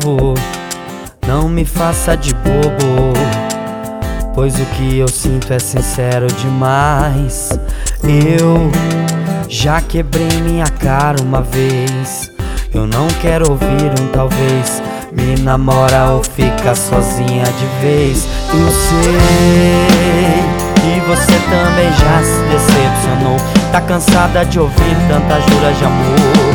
novo, não me faça de bobo, pois o que eu sinto é sincero demais. Eu já quebrei minha cara uma vez, eu não quero ouvir um talvez. Me namora ou fica sozinha de vez. Eu sei que você também já se decepcionou, tá cansada de ouvir tantas juras de amor.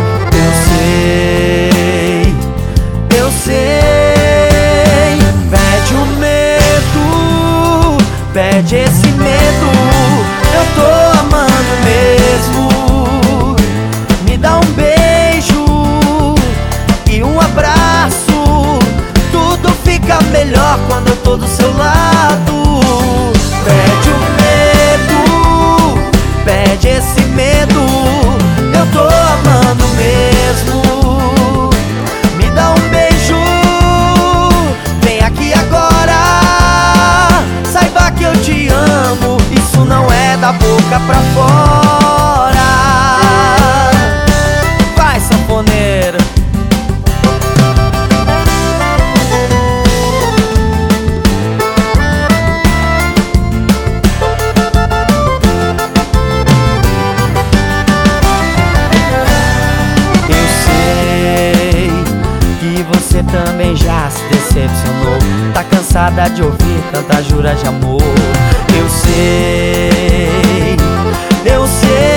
Eu sei, perde o medo, perde esse medo. Eu tô amando mesmo. Me dá um beijo e um abraço, tudo fica melhor quando eu tô do seu lado. Perde o medo, perde esse medo. Eu tô amando mesmo. Me dá um beijo, vem aqui agora. Saiba que eu te amo, isso não é da boca pra fora. Vai, sanfoneiro. Você também já se decepcionou, tá cansada de ouvir tantas juras de amor. Eu sei,